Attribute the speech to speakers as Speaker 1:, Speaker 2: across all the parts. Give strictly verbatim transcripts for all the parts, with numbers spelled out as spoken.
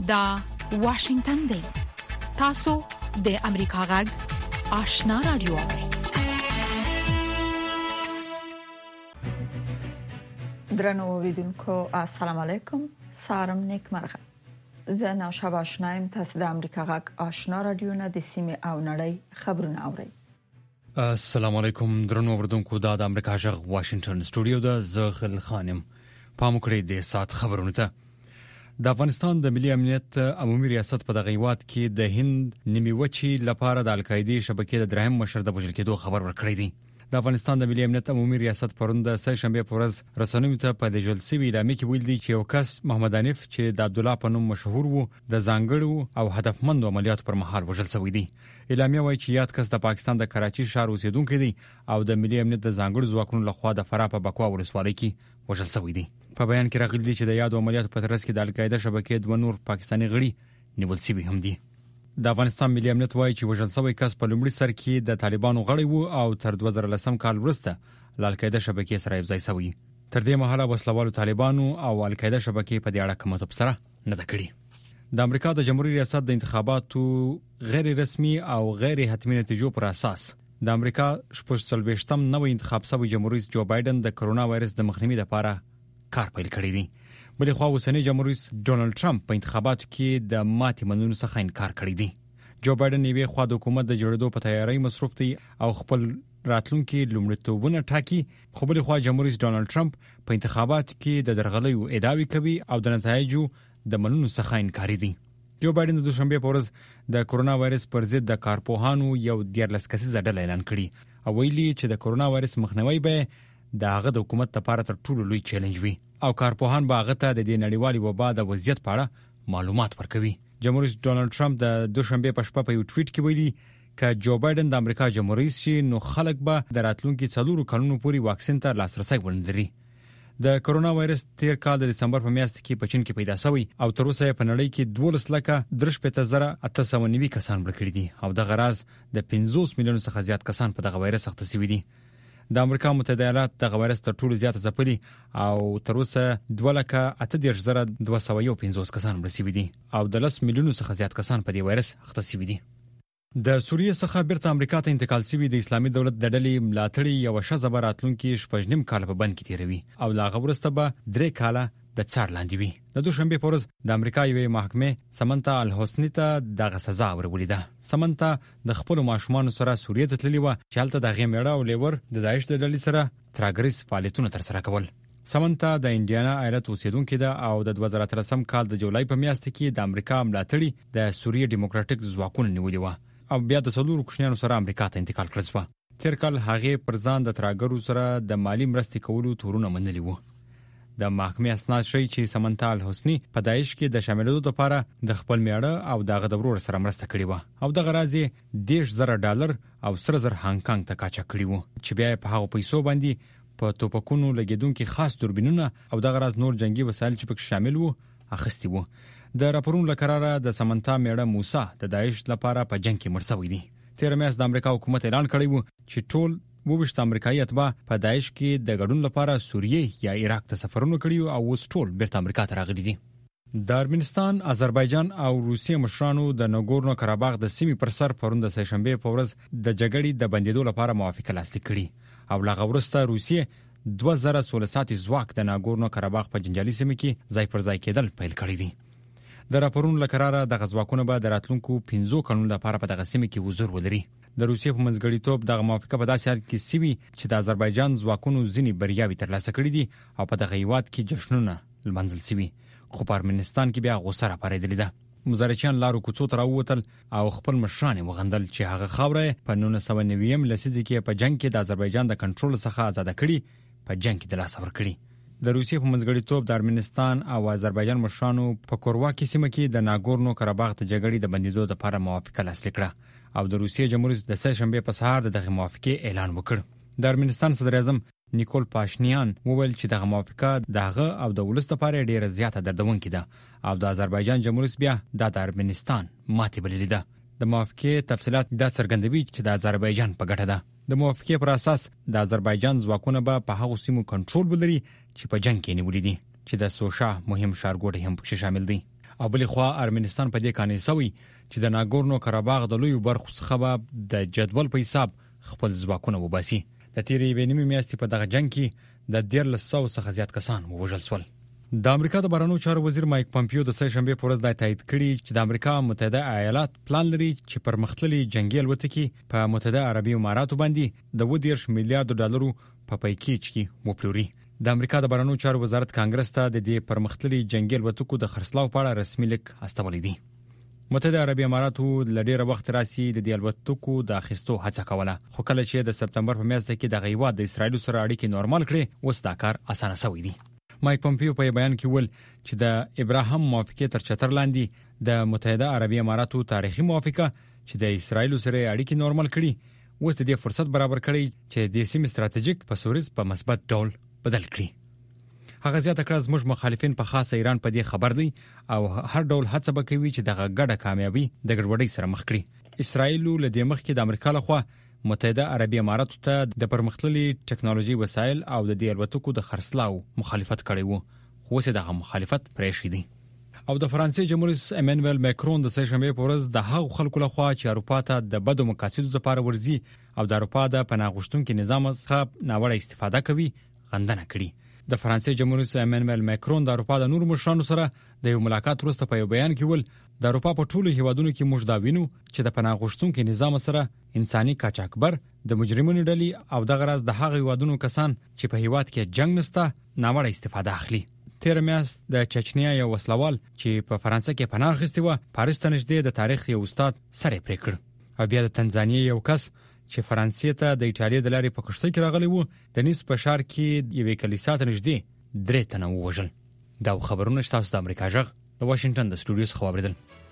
Speaker 1: دا واشنگتن دی. تاسو د امریکا غږ آشنا رادیو.
Speaker 2: درنو اوریدونکو السلام علیکم. سارم نیک مرغه. زه نو شابه آشنایم. تاسو د امریکا غږ آشنا رادیو نه د سیمه او نړۍ خبرونه اورئ.
Speaker 3: السلام علیکم درنو اوریدونکو دا د امریکا غږ واشنگتن سټوډیو د زغل خانم پام کړی د سات خبرونه ته. د افغانستان د ملي امنیت عمومي ریاست په دغه وخت کې د هند نیمه وچی لپاره د القاعده شبکې د درهم مشر د وژل کېدو خبر ورکړی دی. د افغانستان د ملي امنیت عمومي ریاست پرون د سه شنبه په ورځ رسنیو ته په دجلسي اعلامیه کې ویل دي چې یو کس محمد حنیف چې د عبد الله په نوم مشهور وو د ځانګړو او هدفمند عملیاتو پر مهال وژل شوی دی. اعلامیه وايي چې یاد کس د پاکستان د کراچي ښار اوسیدونکو دی او د ملي امنیت د ځانګړو ځواکونو لخوا د فراه په بکوا ولسوالۍ کې وژل شوی دی. په بیان کې راغلي دي چې د یاد عملیاتو په ترڅ کې د القاعده شبکې دوه نور پاکستاني غړي نیول شوي هم دي. د افغانستان ملي امنیت وايي چې وژل شوی کس په لومړي سر کې د طالبانو غړی وو او تر دوه زره لسم کال وروسته د القاعده شبکې سره یوځای شوی. تر دې مهاله وسلوالو طالبانو او القاعده شبکې په دې اړه کومه تبصره نه ده کړې. د امریکا د جمهوریت ریاست د انتخاباتو غیر رسمي او غیر حتمي نتیجو پر اساس د امریکا شپږ څلوېښتم نوی انتخاب شوی جمهوریت جو بایدن د کرونا وایرس د مخنیوي لپاره کار پیل کړی دی. بلې خوا اوسنی جمهوریت ډونالد ټرمپ په انتخاباتو کې د ماتې منلو څخه انکار کړی دی. جو بایدن یې خوا د حکومت د جوړېدو په تیاری مصروف دی او خپل راتلونکي لومړیتوبونه ټاکي. خو بلې خوا جمهوریت ډونالد ټرمپ په انتخاباتو کې د درغلیو ادعاوې کوي او د نتایجو د منلو څخه انکار دی. جو بایدن د دوشنبه په ورځ د کرونا وایرس پر ضد د کارپوهانو یو دیارلس کسیزه ډله اعلان کړي او ویلي چې د کرونا وایرس مخنیوي به د هغه د حکومت لپاره تر ټولو لوی چیلنج وي او کارپوهان به هغه ته د دې نړیوالي وبا د وضعیت په اړه معلومات ورکوي. جمهوریت ډونالد ټرمپ د دوشنبه په شپه په یو ټویټ کې ویلي چې جو بایدن د امریکا جمهوریت شي نو خلک به د راتلونکي څلورو کلونو پورې واکسین ته لاسرسي ولري. د کرونا وایرس تیر کال د دسمبر په میاشت کې په چین کې پیدا شوی او تر اوسه په نړۍ کې دولس لکه درش په تزره اته سوه نوي کسان مړ کړي دي او د غراز د پنځوس میلیون څخه زیات کسان په دغه وایرس اخته شوي دي. د امریکا متحده ایالات د وایرس تر ټولو زیات ځپلي او تر اوسه دوه لکه اته دېرش زره دوه سوه یو پنځوس کسان مړ شوي دي او د لس میلیونو څخه زیات کسان په دې وایرس اخته شوي دي. د سوریې څخه بیرته امریکا ته انتقال شوی د اسلامي دولت د ډلې ملاتړي یو ښځه به راتلونکي شپږ نیم کال په بند کې تیروي او لا هغه وروسته به درې کاله د څار لاندې وي. د دوشنبه په ورځ د امریکا یوې محکمې سمنتا الحسنی ته دغه سزا ورولې ده. سمنتا د خپل ماشومان سره سوریې ته تللی و چې هلته د هغې میړه او لیور د داعش د ډلې سره ترهګریز فعالیتونه ترسره کول. سمنتا د انډیانا ایالت اوسیدونکې ده او د دوه زره اتلسم کال د جولای په میاشت کې د امریکا ملاتړي د سوریې ډیموکراټیک ځواکونو نیولې و او بیا د څلورو کوچنیانو سره امریکا ته انتقال کړل شو. تیر کال هغه پر ځان د ترهګرو سره د مالی مرستې کولو تورونه منلي وو. د محکمې اسناد ښیي چې سمنتا الحسنی په داعش کې د شاملېدو لپاره د خپل میړه او دغه د ورور سره مرسته کړې وه او دغه راز یې دېرش زره ډالر او سره زر هانګ کانګ ته قاچاق کړي وو چې بیا په هغو پیسو باندې په توپکونو لګېدونکي خاص دوربینونه او دغه راز نور جنگي وسایل چې پکې شامل وو اخیستي وو. د راپورونو له قراره د سمنتا میړه موسی د داعش لپاره په جنگ کې مړ شوی دی. تیر میاشت د امریکا حکومت اعلان کړی و چې ټول وویشت امریکایي اتباع په داعش کې د ګډون لپاره سوریې یا عراق ته سفرونه کړي او اوس ټول بیرته امریکا ته راغلي دي. د ارمنستان، آذربایجان او روسیې مشرانو د ناګورنو قرهباغ د سیمې پر سر پرون د سه شنبه په ورځ د جګړې د بندیدو لپاره موافقه لاسلیک کړي او لا وروسته روسیې دوه زره سوله ساتي ځواک د ناګورنو قرهباغ په جنجالي سیمه کې ځای پر ځای کېدل پیل کړی دي. د راپورونو لکراره د غزواکونه به د راتلونکو پنځو کلونو لپاره په دغه سیمه کې حضور ولري. د روسیې په منځګړیتوب دغه موافقه په داسې حال کې سوي چې د آذربایجان ځواکونو ځینې بریاوې ترلاسه کړي دي او په دغه هیواد کې جشنونه لمانځل شوي خو په ارمنستان کې بیا غوسه راپارېدلې ده. مزارچیان لارو کوڅو ته راووتل او خپل مشران وغندل چې هغه خاوره په نولس سوه نوي لسیزه کې په جنگ کې د آذربایجان د کنټرول څخه آزاد کړي په جنگ کې د لاس ور کړی. د روسیې په منځګړیتوب د ارمنستان او آذربایجان مشرانو په کورواکي سیمه کې د ناګورنو قرهباغ د جګړې د بندیدو لپاره موافقه لاسلیک کړه او د روسیې جمهوریت د سه شنبه په سهار دغه موافقه اعلان وکړ. د ارمنستان صدر اعظم نیکول پاشینیان وویل چې دغه موافقه دغه او د ولس لپاره ډیره زیاته دردونکې ده او د آذربایجان جمهوریت بیا د ارمنستان ماتې بللې ده. د موافقه تفصيلات دا څرګندوي چې د آذربایجان په ګټه ده. د موافقه پر اساس د آذربایجان ځواکونه به په هغو سیمو کنټرول ولري چې په جنگ کې نیولې دي چې د سوشا مهم ښارګوټي هم پکې شامل دي. او بل خو ارمنستان په دې کانې سوي چې د ناګورنو کاراباغ د لوی برخو څخه د جدول په حساب خپل ځواکونه وباسي. د تیرې وینمي میاشتې په دغه جنگ کې د دیرلس سو څخه زیات کسان ووژل شول. د امریکا د بهرنیو چارو وزیر مایک پامپیو د سه شنبه پر ورځ د تایید کړي چې د امریکا متحده ایالات پلان لري چې پرمختللي جنگي الوتکې په متحده عربي اماراتو باندې د دوه دېرش میلیارډ ډالرو په پیکیج کې وپلوري. د امریکا د بهرنیو چارو وزارت کانګرس ته د دې پرمختللي جنگي الوتکو د خرڅلاو په اړه رسمي لیک استولی دی. متحده عربي اماراتو لډیر وخت راسي د دې الوتکو د اخیستو هڅه کوله، خو کله چې د سپتمبر په میاشت کې د غیواد د اسرایل سره اړیکې نورمال کړي اوس دا کار اسانه شوی دی. مایک پامپیو په بیان کې ول چې د ابراهیم موافقه تر چتر لاندې د متحده عربي اماراتو تاریخي موافقه چې د اسرایل سره اړیکې نورمال کړي اوس د دې فرصت برابر کړي چې د سیمې ستراتیژیک په سورز په مثبت ډول بدل کړي. هغه زیاته کړه زموږ مخالفین په خاصه ایران په دې خبر دي او هر ډول هڅه وکوي چې دغه ګډه کامیابی د ګډوډۍ سره مخ کړي. اسرایل له دې مخکې د امریکا لخوا متحده عربي اماراتو ته د پرمختللي ټکنالوژي وسایل او د دې الوتکو د خرڅلاو مخالفت کړی وو، خو اوس دغه مخالفت پرې شوی دی. او د فرانسې جمهور رئیس امانوئل ماکرون د سه شنبه په ورځ د هغو خلکو لخوا چې اروپا ته د بدو مقاصدو لپاره ورځي او د اروپا د پناه غوښتونکو نظام څخه ناوړه استفاده کوي غندنه کړي. د فرانسې جمهور رئیس امانوئل ماکرون د اروپا د نور مشرانو سره د یو ملاقات وروسته په یو بیان کې ول د اروپا په ټولو هیوادونو کې موږ دا وینو چې د پناه غوښتونکو نظام سره انساني قاچاقبر د مجرمینو ډلې او د غرض د هغه هیوادونو کسان چې په هیواد کې جنگ نسته ناوړه استفاده اخلي. تیر میاشت د چچنیا یو وسلوال چې په فرانسه کې پناه اخیستی و پاریس ته نږدې د تاریخ یو استاد سره پرې کړ. او بیا د تنزانیې یو کس چې فرانسې ته د ایټالیا د لارې په کشتۍ کې راغلی وو د نیس په ښار کې یوې کلیسا ته نږدې درې تنه ووژل. دا خبرونه تاسو د امریکا جغ د واشنگټن د سټوډیو څخه واوریدل.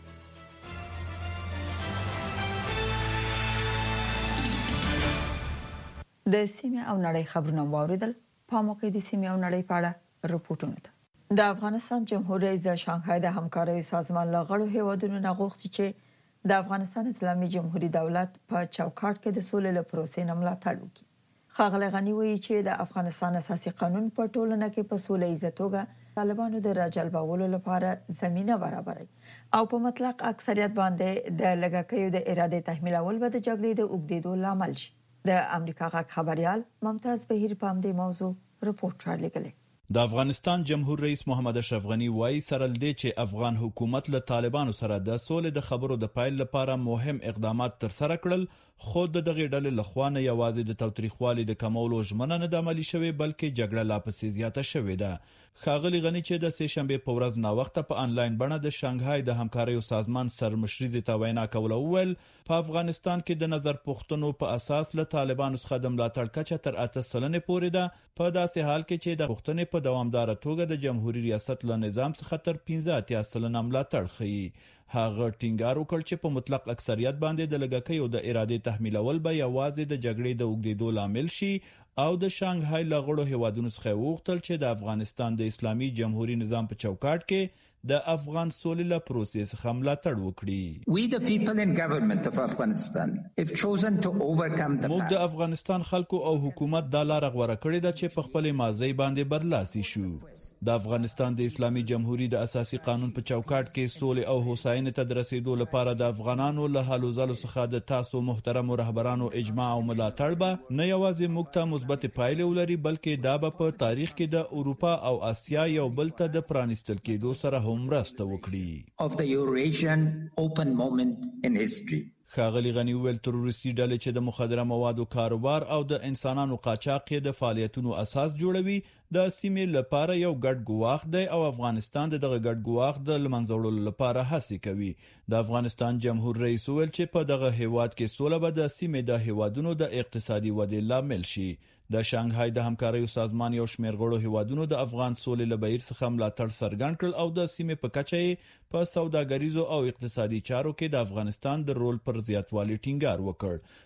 Speaker 2: د سیمې او نړۍ خبرونه واوریدل. په موقع د سیمې او نړۍ په اړه رپورټونه ده. د افغانستان جمهور رئیس د شانګهای د همکارۍ سازمان لغړو هیوادونو نه غوښتي چې د افغانستان اسلامي جمهوریت دولت په چوکاټ کې د سولې له پروسې نه ملاتړ وکړي. ښاغلی غني وایي چې د افغانستان اساسي قانون په ټولنه کې په سوله ییزه توګه طالبانو د راجلبولو لپاره زمينه برابروي او په مطلق اکثریت باندې د لږکیو د اراده تحمیلول به د جګړې د اوږدېدو لامل شي. د امریکا غږ خبريال ممتاز بهیر په دې موضوع رپورټ رالیږلی.
Speaker 4: د افغانستان جمهور رئیس محمد اشرف غنی وایي سره لدی چې افغان حکومت له طالبانو سره د سولې د خبرو د پایل لپاره مهم اقدامات تر سره کړل، خو د دغه ډلې لخوا نه یوازې د تاوتریخوالي د کمولو ژمنه نه د عملي شوې بلکې جګړه لا پسې زیاته شوې ده. ښاغلي غنی چې د سه شنبه په ورځ نا وخت په انلاین بڼه د شانګهای د همکارۍ سازمان سرمشري ته وینا کوله ویل په افغانستان کې د نظر پوښتنو په اساس له طالبانو څخه د ملاتړ کچه تر اته سلنې پورې ده، په داسې حال کې چې د پوښتنې په دوامدار توګه د جمهوریت ریاست له نظام څخه تر پنځه اتیا سلنه ملاتړ ښیي. هغه ټینګار وکړ چې په مطلق اکثریت باندې د لږکیو د اراده تحمیلول به یوازې د جګړې د اوږدېدو لامل شي او د شانګهای لغړو هیوادونو څخه وغوښتل چې د افغانستان د اسلامي جمهوریت نظام په چوکاټ کې د افغان سولې له پروسې څخه ملاتړ وکړي.
Speaker 5: We the people in government of Afghanistan have chosen to overcome the past.
Speaker 4: موږ د افغانستان خلکو او حکومت د لار غوړه کړې ده چې په خپل ماضي باندې برلاسي شو. د افغانستان د اسلامي جمهوریت د اساسي قانون په چوکاټ کې سولې او هوساینې ته د رسیدو لپاره د افغانانو له هلو ځلو څخه د تاسو محترم رهبرانو اجماع او ملاتړ به نه یوازې موږ ته مثبت پایلې ولري بلکې دا به په تاریخ کې د اروپا او اسیا یو بل ته د پرانیستل کېدو سره هم مرسته وکړي.
Speaker 5: Of the Eurasian open moment in history.
Speaker 4: ښاغلي غني ویل تروریستي ډلې چې د مخدره موادو کاروبار او د انسانانو قاچاق د فعالیتونو اساس جوړوي د سیمې لپاره یو ګډ ګواښ دی او افغانستان دغه ګډ ګواښ د لمنځه وړلو لپاره هڅې کوي. د افغانستان جمهور رئیس ویل چې په دغه هیواد کې سوله به د سیمې د هیوادونو د اقتصادي ودې لامل شي. د شانګهای د همکارۍ سازمان یو شمېر غړو هیوادونو د افغان سولې له بهیر څخه ملاتړ څرګند کړ او د سیمې په کچه په سوداګریزو او اقتصادي چارو کې د افغانستان د رول پر زیاتوالي ټینګار وکړ.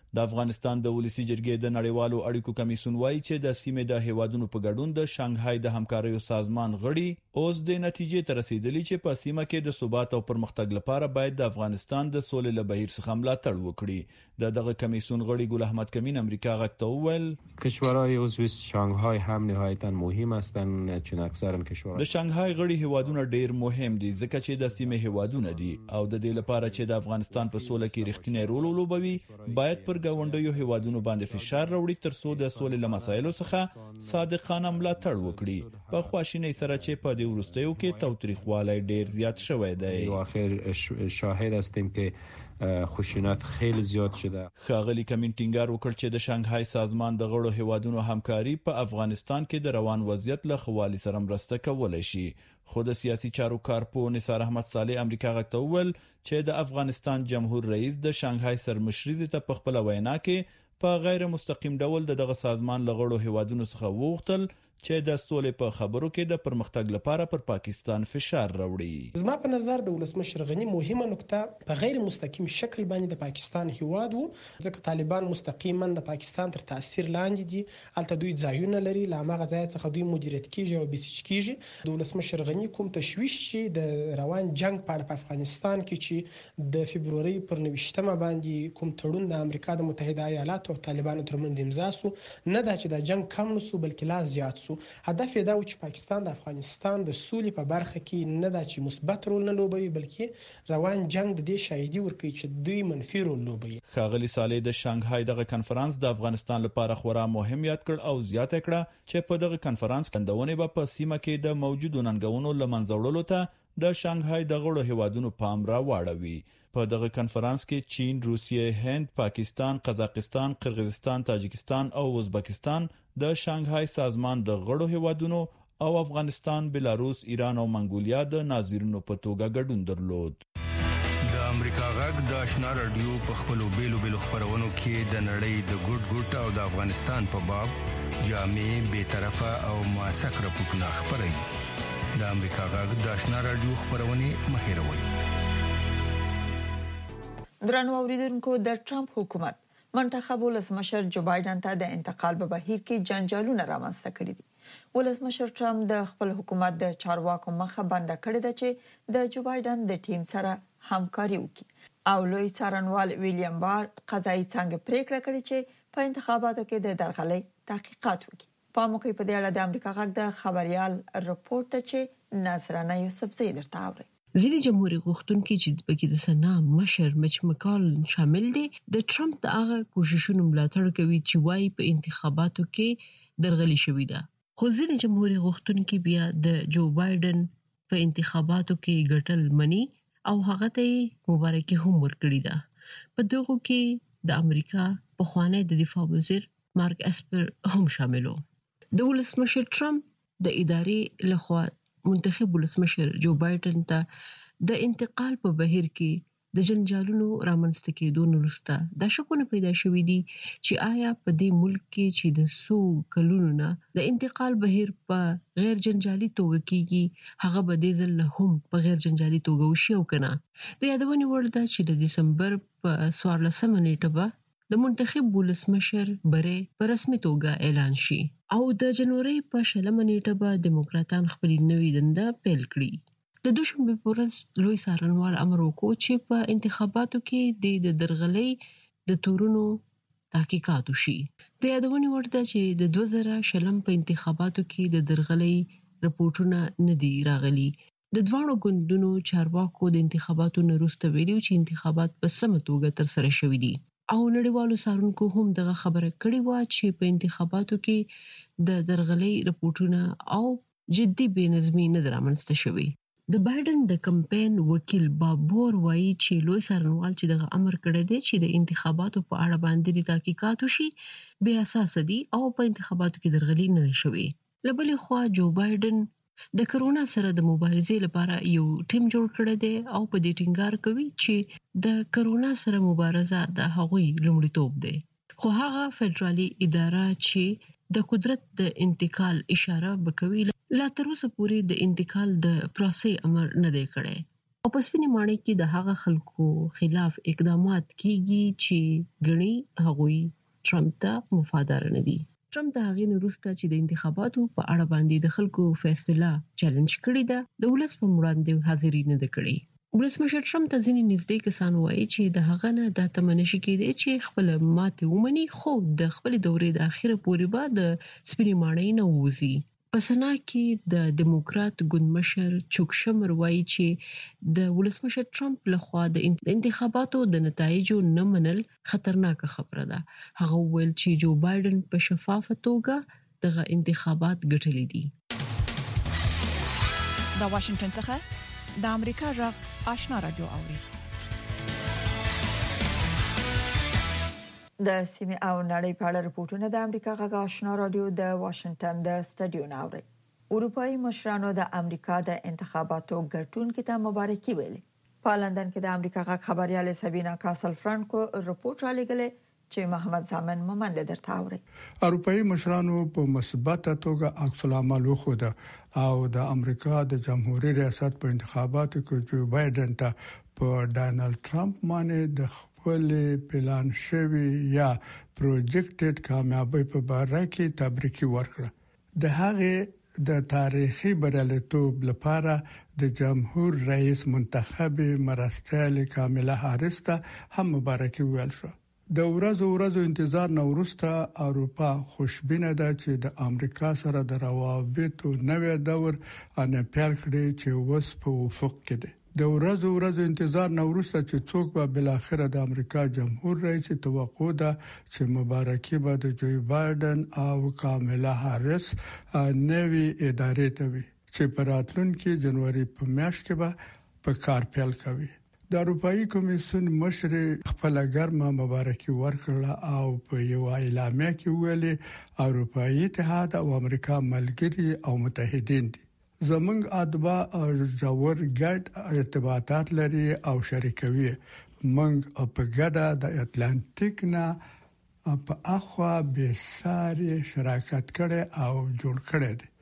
Speaker 4: د افغانستان د ولسی جرګې د نړیوالو اړیکو کمیسیون وایي چې د سیمې د هیوادونو په ګډون د شانګهای د همکاریو سازمان غړي اوس د نتیجې ته رسیدلي چې په سیمه کې د ثبات او پرمختګ لپاره باید د افغانستان د سولې له بهیر څخه ملاتړ وکړي. د دغه کمیسیون غړي ګل احمد کمین امریکا غږ ته وویل
Speaker 6: کشورهای عضو شانګهای هم نهایتا مهم هستند چون اکثرا کشورها
Speaker 4: د شانګهای غړي هیوادونه ډیر مهم دي ځکه چې د سیمې هیوادونه دي او د دې لپاره چې د افغانستان په سوله کې رښتینی رول ولوبوي باید پر ګاونډیو هیوادونو باندې فشار راوړي ترڅو د سولې له مسایلو څخه صادقانه ملاتړ وکړي. په خواشینۍ سره چې په دې وروستیو کې تاوتریخوالی ډیر زیات شوی دی.
Speaker 6: اخر شاهد هستیم که خشونت خیلی زیاد شده.
Speaker 4: ښاغلي کمین ټینګار وکړ چې د شانګهای سازمان د غړو هیوادونو همکاري په افغانستان کې د روان وضعیت له ښه والي سره مرسته کولای شي. خو د سیاسي چارو کارپوه نثار احمد صالح امریکا غږ ته وویل چې د افغانستان جمهور رئیس د شانګهای سرمشري ته په خپله وینا کې په غیر مستقیم ډول دغه سازمان له غړو هیوادونو څخه وغوښتل چې د سولې په خبرو کې د پرمختګ لپاره پر پاکستان فشار راوړي.
Speaker 7: زما په نظر د ولسمشر غنی مهمه نقطه په غیر مستقیم شکل باندې د پاکستان هیواد وو ځکه طالبان مستقیما د پاکستان تر تاثیر لاندې دي الته دوی ځایونه لري لا ماغه ځای څخه دوی مدیریت کیږي او بیسیج کیږي. د ولسمشر غنی کوم تشویش چې د روان جنگ په اړه په افغانستان کې چې د فبرवरी پر نوشتمه باندې کوم تړون د امریکا د متحده ایالاتو او طالبانو ترمنځ امضا سو نه دا چې د جنگ کم نسو بلکې لا زیات سو. هدف دا و چې پاکستان د افغانستان د سولې په برخه کې نه دا چې مثبت رول نه لوبوي بلکې روان جنگ د دې شاهدي ورکوي چې دوی منفي رول لوبوي.
Speaker 4: ښاغلي صالح د شانګهای دغه کنفرانس د افغانستان لپاره خورا مهم یاد کړ او زیاته کړه چې په دغه کنفرانس کندونه به په سیمه کې د موجودو ننګونو لمنځه وړلو ته د شانګهای د غړو هیوادونو پام را واړوي. په دغه کنفرانس کې چین، روسیه، هند، پاکستان، قزاقستان، قرغیزستان، تاجکستان او ازبکستان د شانګهای سازمان د غړو هیوادونو او افغانستان، بلاروس، ایران او منګولیا د ناظرینو په توګه ګډون درلود.
Speaker 8: د امریکا غږ د آشنا رادیو په خپلو بیلو بیلو خبرونو کې د نړۍ د ګډ ګډ او د افغانستان په باب جامع، بی‌طرفه او موثق راپورټونه خپروي. د امریکا غږ د آشنا رادیو خبرونه مهیروي.
Speaker 2: درنو اوریدونکو د ټرمپ حکومت منتخب ولسمشر جو بایدن ته د انتقال په بهیر کې جنجالونه رامنځته کړي دي. ولسمشر ټرمپ د خپل حکومت د چارواکو مخه بنده کړې ده چې د جو بایدن د ټیم سره همکاري وکړي او لوی څارنوال ویلیام بار قضایي څنګه پریکړه کړې چې په انتخاباتو کې د درغلۍ تحقیقات وکړي. په موقع په دې اړه د امریکا غږ د خبريال رپورت ته چې نصرانه یوسف زی درته اوري.
Speaker 9: ځینې جمهوریت غوښتونکي چې پکې د سنا مشر مچ مکال شامل دي د ټرمپ د هغه کوششونو ملاتړ کوي چې وايي په انتخاباتو کې درغلي شوې ده. خو ځینې جمهوریت غوښتونکي بیا د جو بایدن په انتخاباتو کې ګټل مني او هغه ته مبارکي هم ورکړي ده. په دغه کې د امریکا پخوانی د دفاع وزیر مارک اسپر هم شاملو. د ولسمشر ټرمپ د ادارې لخوا منتخب ولسمشر جو بایدن ته د انتقال په بهیر کې د جنجالونو رامنځته کېدو وروسته د شکونه پیدا شوې دي چې آیا په دې ملک کې چې د سو کلونو نه د انتقال بهیر په غیر جنجالي توګه کېږي هغه به د ځل هم په غیر جنجالي توګه وشي او کنه. د یادونې وړ ده چې د دسمبر په څوارلسمه نیټه به د منتخب ولسمشر بره په رسمي توګه اعلان شي او د جنوري په شلمه نیټه به دیموکراتان خپل نوې دنده پیل کړي. د دوشنبه په ورځ لوی څارنوال امر وکړ چې په انتخاباتو کې د درغلۍ د تورونو تحقیقات وشي. د یادونې وړ ده چې د دوه زره شلم په انتخاباتو کې د درغلۍ رپورټونه نه دي راغلي. د دوانو ګوندونو چارواکو د انتخاباتو نه وروسته ویلي چې انتخابات په سمه توګه ترسره شوي دي او نړیوالو څارونکو هم دغه خبره کړې و چې په انتخاباتو کې د درغلۍ رپورټونه او جدي بېنظمي نه رامنځته شوي. د بایدن د کمپاین وکیل باب بور وایي چې لوی څارنوال چې دغه امر کړی دی چې د انتخاباتو په اړه باندې تحقیقات وشي بې اساسه دي او په انتخاباتو کې درغلي نه شوي. له بلې خوا جو بایدن د کرونا سره د مبارزې لپاره یو ټیم جوړ کړی دی او په دې ټینګار کوي چې د کرونا سره مبارزه د هغوی لومړیتوب دی. خو هغه فدرالي اداره چې د قدرت د انتقال اشاره وکوي لا تر اوسه پورې د انتقال د پروسې امر نه دی کړی. او په سپینې ماڼۍ کې د هغه خلکو خلاف اقدامات کیږي چې غني هغوی ټرمپ ته وفادار نه دي. ټرمپ د هغې وروسته چې د انتخاباتو په اړه باندې د خلکو فیصله چیلنج کړې ده، د ولس په وړاندې حاضري نه ده کړې. ولسمشر ټرمپ ته ځینې نږدې کسان وایي چې د هغه نه د تمنشي کېدی چې خپل ماته ومني، خو د خپل دورې د اخیره پورې به د سپینې ماڼۍ نه ووځي. په سنا کې د دیموکرات ګوندمشر چوک شمر وایي چې د ولسمشر ټرمپ لخوا د انتخاباتو د نتایجو نه منل خطرناک خبره ده. هغه ویل چې جو بایدن په شفافه توګه دغه انتخابات ګټلي دي.
Speaker 1: د واشنگټن څخه د امریکا غږ آشنا رادیو اوري.
Speaker 2: د سیمه او نړۍ په اړه راپورټونه د امریکا غږ آشنا رادیو د واشنگټن د سټډیو ناوړي. اروپאי مشرانو د امریکا د انتخاباتو ګټونکو ته مبارکي ویلي. په لندن کې د امریکا غږ خبريال سابینا کاسل فرانکو رپورټ را لګلې چې محمد زامن مومند درته اوري.
Speaker 10: اروپאי مشرانو په مثبت توګه عکس العمل وخوده او د امریکا د جمهوریت ریاست په انتخاباتو کې جو بایدن ته په ډانلډ ټرمپ باندې د خپل پلان شوی یا پروجیکټډ کامیابی په اړه کې تبریک ورکړه. د هغه د تاریخي بریالیتوب لپاره د جمهور رئیس منتخب مرستیال کاملا هاریس ته هم مبارکي ویل شو. د ورځو ورځو انتظار نو وروسته اروپا خوشبینه ده چې د امریکا سره د روابطو نوې دور ان پیل کړي چې وس په افق کې ده. د ورځو ورځو انتظار نو وروسته چې څوک به بل اخر د امریکا جمهور رئیس توقع ده چې مبارکي به د جو بایدن او کاملا هاریس نوې ادارې ته وي چې په راتلونکي جنوري په میاشت کې به په کار پیل کوي. د اروپאי کمیسیون مشر خپل ګرمه مبارکي ورکړه او په یو اعلامیه کې ویلي اروپאי اتحاد او امریکا ملګري او متحدین دي. زمونږ ادبا او جوړ ګډ ارتباطات لري او شریکوي. موږ په ګډه د اتلانتیک نه په اخوا به ساري شراکت کړي او جوړ کړي دي.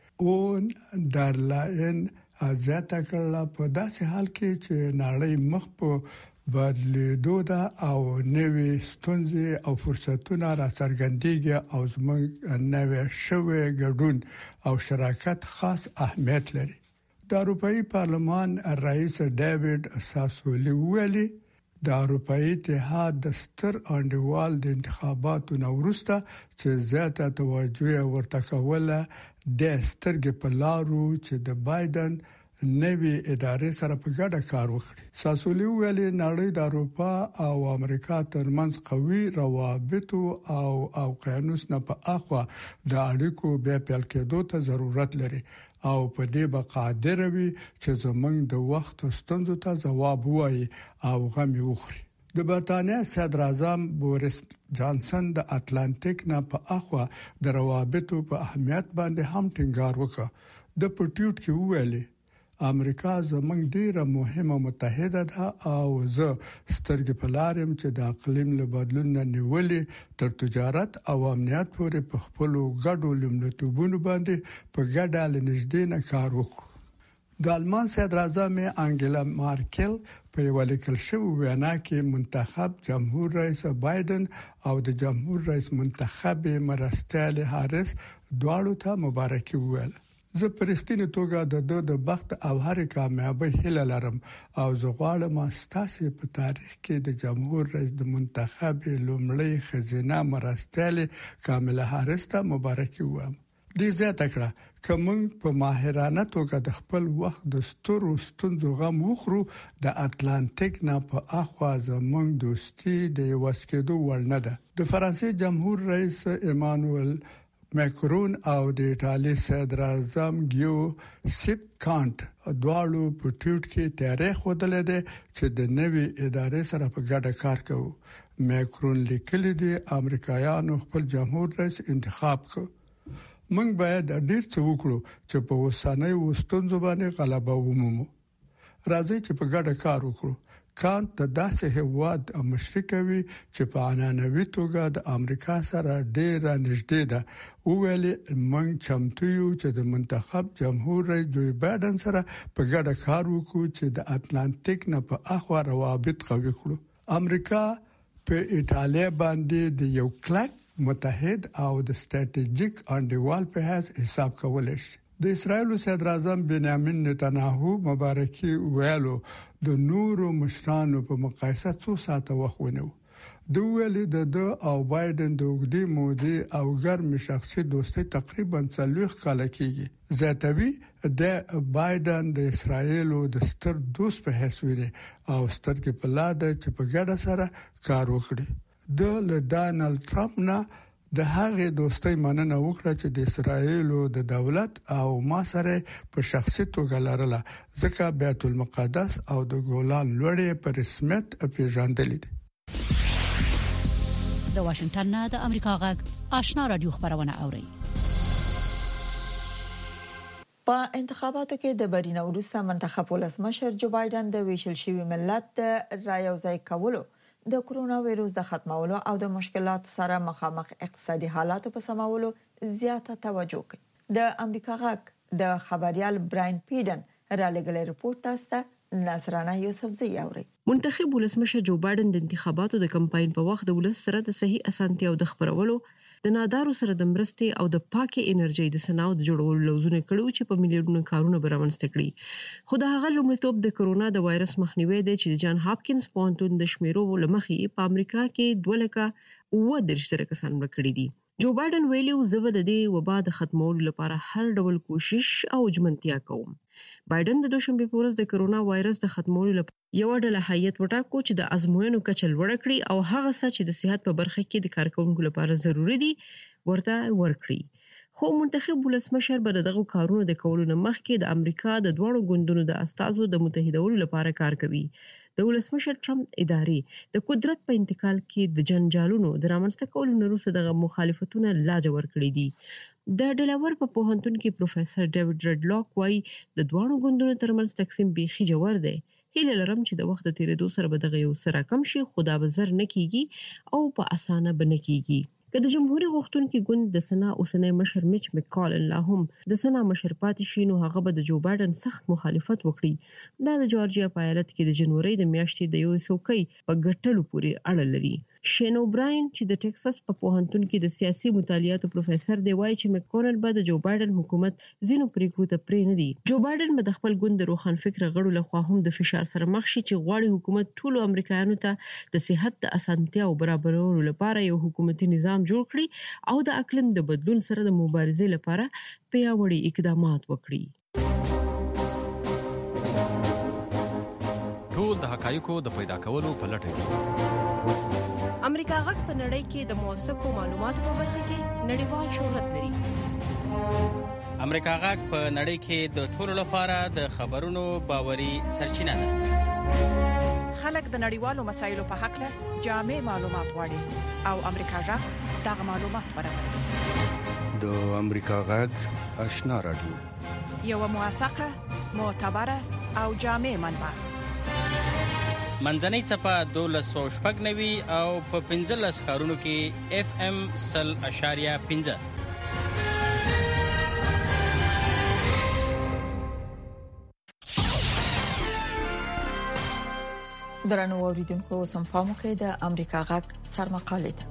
Speaker 10: او درلاین ازاته کړل په داسې حال کې چې نړۍ مخ په بدلیدو ده او نوې ستونزې او فرصتونه راڅرګندېږي او زموږ نوې شوې ګډون او شراکت خاص اهمیت لري. د اروپאי پارلمان رئیس ډیوډ ساسولی ویلي د اروپאי اتحاد د ستر انډیوال د انتخاباتو نورسته چې زیاته توجه ورته کوله د سترګې په لارو چې د بایدن نوې ادارې سره په ګډه کار وکړي. ساسولی ویلي نړۍ د اروپا او امریکا ترمنځ قوي روابط او او قانون نه په اخوا د اړیکو به پیل کېدو ته ضرورت لري او په دې به قادر وي چې زمونږ د وخت ستونزو ته ځواب وایي او غم وخوري. د برتانیا صدر اعظم بوریس جانسن د اتلانتیک نه په اخوا د روابطو په اهمیت باندې هم ټینګار وکړ. د پټیوټ کې ویلي امریکا زمونږ ډیره مهمه متحده ده او زه سترګې په لارم چې د اقلیم له بدلون نه نیولې تر تجارت او امنیت پورې په خپل ګډو لومړیتوبونو باندې په ګډه لنږدې نه کار وکړو. د آلمان صدر اعظم انګلا مارکل په یو لیکل شوی وینا کې منتخب جمهور رئیس بایدن او د جمهور رئیس منتخب مرستیال هاریس دواړو ته مبارکي وویل. زه پرختینه توګه د دوه د بخت او هر کامیابی هیله لرم او زه غواړم ستاسو په تاریخ کې د جمهور رئیس د منتخب لومړی خزینه مرستیال کاملا هاریس ته مبارکي ووایم. دې زیاته کړه کوم په ماهرانه توګه د خپل وخت د ستورو ستونزو غم وخورو د اتلانتیک نه په اخوا زمونږ دوستي د وسکېدو وړ نه ده. د فرانسې جمهور رئیس ایمانوئل ماکرون او د ایتالیا صدر اعظم ګیو سیپ کانت دواړو په ټویټ کې تاریخ ودلې ده چې د نوې ادارې سره په ګډه کار کوي. ماکرون لیکلي دي امریکایانو خپل جمهور رئیس انتخاب کړ. موږ باید ډیر څه وکړو چې په وسانه وستونځو باندې غلبه ومومو. راځي چې په ګډه کار وکړو. کانت د داسې هواد مشرکوي چې په عنعنوي توګه د امریکا سره ډېر نږدې ده او ویل موږ چمتو یو چې د منتخب جمهور رئیس جو بایدن سره په ګډه کار وکړو چې د اتلانتیک نه په اخوا روابط قوي کړو. امریکا په ایتالیا باندې د یو کلک متحد او د ستراتیژیک انډیوال په حیث حساب کولای شي. د اسرایل صدر اعظم بنیامین نتنیاهو مبارکي ویلو د نورو مشرانو په مقایسه څو ساعته وخت ونیو. د ویلي د او بایدن د وګړي مودي او ګرم شخصي دوستي تقریبا څلويخ کال کېږي. زیاتوي د بایدن د اسرایل د ستر دوست په حیث ویلي او سترګې په لاده چې په ګډه سره کار وکړي. د ډانلډ ټرمپ نه د هغه دوستۍ مننه وکړه چې د اسرایل د دولت او ما سره په شخصي توګه لرله ځکه بیت المقدس او د ګولان لوړې په رسمیت پیژندل دي.
Speaker 1: د واشنگټن نه د امریکا غږ آشنا رادیو خبرونه اوري.
Speaker 2: په انتخاباتو کې د برینه وروسته منتخب ولسمشر جو بایدن د ویشل شوی ملت د رایوځای کولو د کرونا وایروس د ختمولو او د مشکلاتو سره مخامخ اقتصادي حالاتو په سمولو زیاته توجه کوي. د امریکا غږ د خبريال براین پیډن را لګلې رپورت تاسو نظرانه یوسفزی اوري.
Speaker 9: منتخب ولسمشر جو بایدن د انتخاباتو د کمپاین په وخت د ولس سره د صحیح اسانتیا او د خبرولو د نادارو سره د مرستې او د پاکي انرژي د صنعو د جوړولو لوزونه کړو چې په میلیونونو کارونه برابرسته کړي. خو د هغه لومړیتوب د کرونا د وایرس مخنیوي دی چې د جان هاپکینز پوهنتون د شمیرو لمخې په امریکا کې دوه لکه اوه دېرش زره کسان مړ کړي دي. جو بایدن ویلي زه د دې وبا د ختمولو لپاره هر ډول کوشش او ژمنتیا کوم. بایدن د دوشنبه په ورځ د کرونا وایرس د ختمولو لپاره یو ډله هیئت وټاکو چې د ازموینو کچه لوړه کړي او هغه څه چې د صحت په برخه کې د کارکونکو لپاره ضروری دي ورته ورکړي. خو منتخب ولسمشر به دغه کارونه د کولو نه مخکې د امریکا د دوړو ګوندونو د استازو د متحدولو لپاره کار کوي. د ولسمشر ټرمپ ادارې د قدرت په انتقال کې د جنجالونو د رامنځته کولو نه وروسته د مخالفتونو لاجور کړی دي. د ډلاور په پوهنتون کې پروفیسور ډیوډ رډلاک وايي د دوړو ګوندونو ترمنځ تقسیم بيخي جوړ دی. هیله لرم چې د وخت تیریدو سره به دغه یو سره کم شي خو دا به زر نه کیږي او په اسانه بنه کیږي. که د جمهوریت غوښتونکو ګوند د سنا اوسنۍ مشر میچ مکالن لا هم د سنا مشر پاتې شي نو هغه به د جو بایدن سخت مخالفت وکړي. دا د جورجیا په ایالت کې د جنوري د میاشتې د یو څوکۍ په ګټلو پورې اړه لري. شین اوبراین چې د ټکساس په پوهنتون کې د سیاسي مطالعاتو پروفیسور دی وایي چې مکالن به د جو بایدن حکومت زینو پریکړو ته پرې نه دی. جو بایدن به د خپل ګوند د روخان فکر غړو لخوا هم د فشار سره مخ شي چې غواړي حکومت ټولو امریکایانو ته د صحت د اسانتیا او برابرولو لپاره یو حکومتي نظام جوړ کړي او د اقلیم د بدلون سره د مبارزې لپاره پیاوړي اقدامات وکړي.
Speaker 11: ټول د حقایقو د پیدا کولو په لټه کې
Speaker 12: امریکا غږ په نړۍ کې د موثقو معلوماتو په برخه کې نړیوال شهرت لري.
Speaker 13: امریکا غږ په نړۍ کې د ټولو لپاره د خبرونو باوري سرچینه ده.
Speaker 12: خلک د نړیوالو مسایلو په حق له جامع معلومات غواړي او امریکا غږ دغه معلومات برابروي.
Speaker 8: د امریکا غږ آشنا رادیو
Speaker 12: یو موثقه معتبره او جامع منبع.
Speaker 13: منځنۍ چپه دولس سو شپږ نوي او په پنځلس ښارونو کې اف ام سل اشاریه پنځه.
Speaker 2: درنو اوریدونکو سمفامو کې د امریکا غږ سرمقاله ده.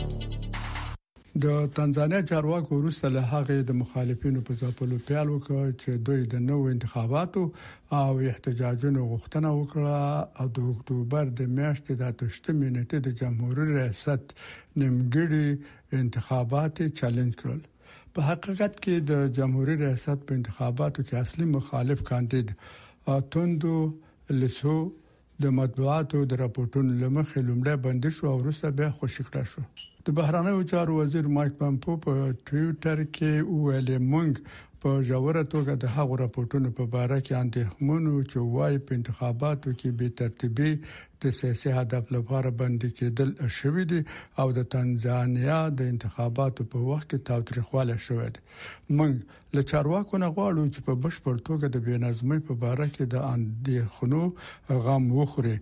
Speaker 10: د تنزانیا چارواکو وروسته له هغه د مخالفینو په ځپلو پیل وکړ چې دوی د نوو انتخاباتو او احتجاجونو غوښتنه وکړه او د اکتوبر د میاشتې د اتشتمې نیټې د جمهوریت ریاست نیمګړي انتخابات چیلنج کړل. په حقیقت کې د جمهوریت ریاست په انتخاباتو کې اصلي مخالف کاندید توندو لسو د مطبوعاتو د راپورټونو لمخې لومړی بندي شو او وروسته بیا خوشی کړه شو. د بهرانه چارو وزیر مایک پامپو په ټوئیټر کې ویلي مونږ په جوړه توګه د هغو راپورټونو په اړه کې اندېښمنو چې وايي په انتخاباتو کې به ترتیبي د سیاسي هدف لپاره باندې کېدل شوې دي او د تنزانیا د انتخاباتو په وخت کې تاوتریخواله شوې ده. مونږ له چارواکو نه غواړو چې په بشپړ توګه د بېنظمۍ په اړه کې د اندېښنو غم وخوري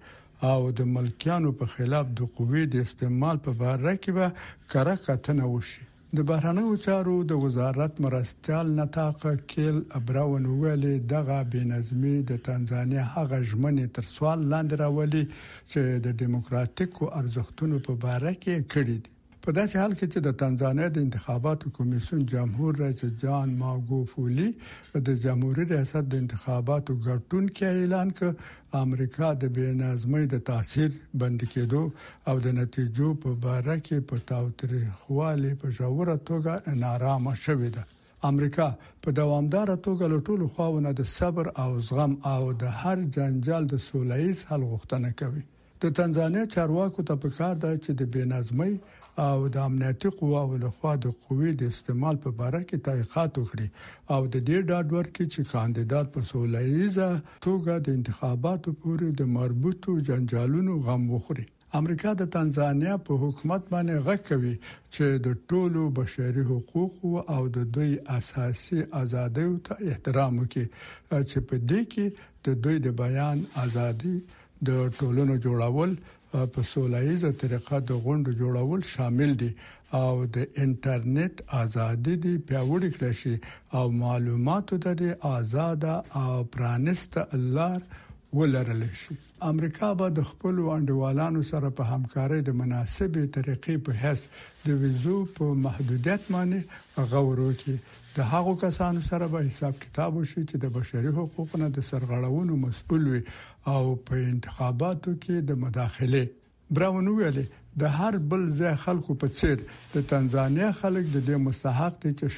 Speaker 10: او د ملکیانو په خلاف د قوې د استعمال په اړه کې به کره کتنه وشي. د بهرنیو چارو د وزارت مرستيال نطاق کېل ابراون ویلي دغه بنظمي د تنزانیا هغه ژمنې تر سوال لاندې راولي چې د دیموکراتیکو ارزښتونو په اړه کې کړې دي. په داسې حال کې چې د تنزانیا د انتخاباتو کمیسیون جمهور رئیس جان ماګوفولي د جمهوریت ریاست د انتخاباتو ګډونکو اعلان کړ امریکا د بېنظمۍ د تاثیر بند کېدو او د نتیجو په اړه کې په تاوتریخوالي په ژوره توګه نارامه شوې ده. امریکا په دوامدار توګه له ټولو خواونو د صبر او زغم او د هر جنجال د سولهییز حل غوښتنه کوي. د تنزانیا چارواکو ته پکار ده چې د بېنظمۍ او د امنیتي قواو له خوا د قوې د استعمال په اړه کې تحقیقات وکړي او د دې ډاډ ورکړي چې کاندیدات په سولهییزه توګه د انتخاباتو پورې د مربوطو جنجالونو غم وخوري. امریکا د تنزانیا په حکومت باندې غږ کوي چې د ټولو بشري حقوقو او د دوی اساسي ازادیو ته احترام وکړي چې په دې کې د دوی د بیان ازادي د ټولنو جوړول په سولهییزه طریقه د غونډو جوړول شامل دي او د انټرنیټ ازادي دی پیاوړی کړی شي او معلوماتو د آزاد او پرانیسته لار ولرل شي. امریکا به د خپل انډیوالانو سره په همکارۍ د مناسبې طریقې په هڅ د ویزو په محدودیت باندې غور وکړي. د هغو کسانو سره به حساب کتاب وشي چې د بشري حقوقو د سرغړونو مسؤل وي او په انتخاباتو کې د مداخله. براون ویلي د هر بل ځای خلکو په څیر د تنزانیا خلک د دې مستحق دي چې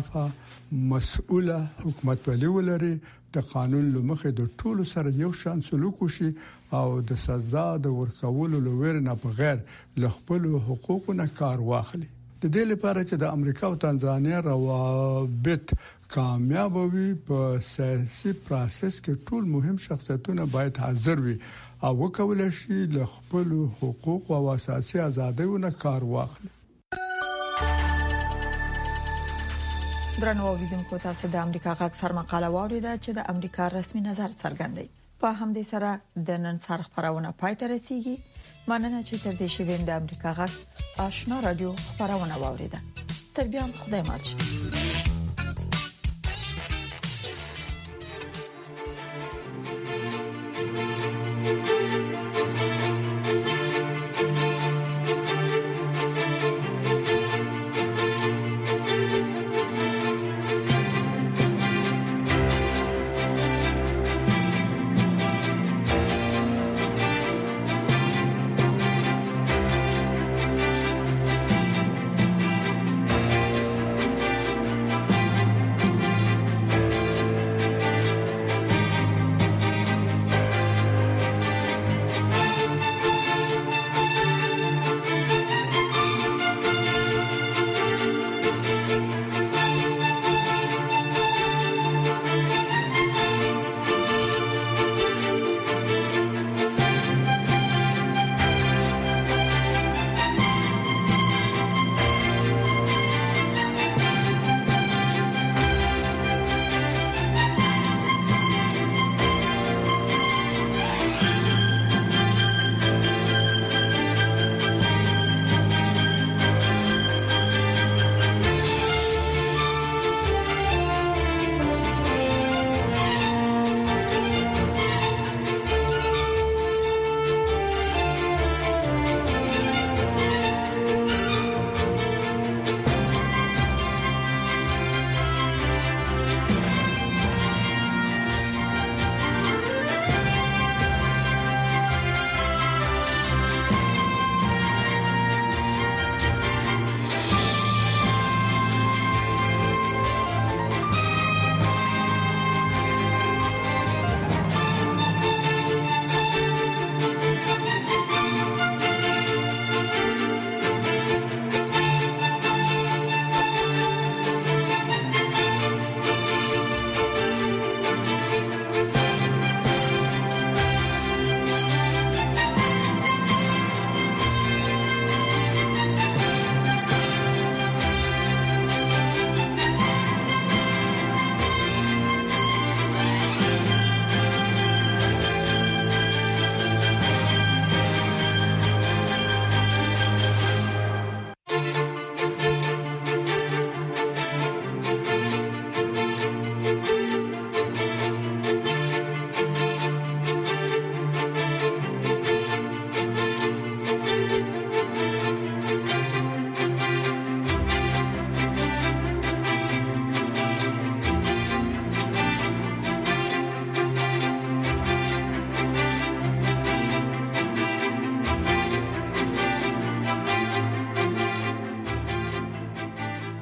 Speaker 10: شفافه مسؤله حکومتولي ولري، د قانون لمخې د ټولو سره یو شان سلوک وشي او د سزا د ورکولو لور نه بغیر له خپل حقوقو نه کار واخلي. د دې لپاره چې د امریکا او تنزانیا روابط کامیاب وي په سیاسي پروسس کې ټول مهم شخصیتونه باید حاضر وي او وکول شي له خپل حقوق او اساسي ازادیونو کار واخلي.
Speaker 2: درنو اوریدونکو تاسو د امریکا غږ سر مقاله واوریده چې د امریکا رسمي نظر څرګندوي. په همدې سره د نن سر خبرونه پای ته رسیدي. مننه چې تر دې شویم د امریکا غږ آشنا رادیو خبرونه واوریده. تر بیا خدای مل.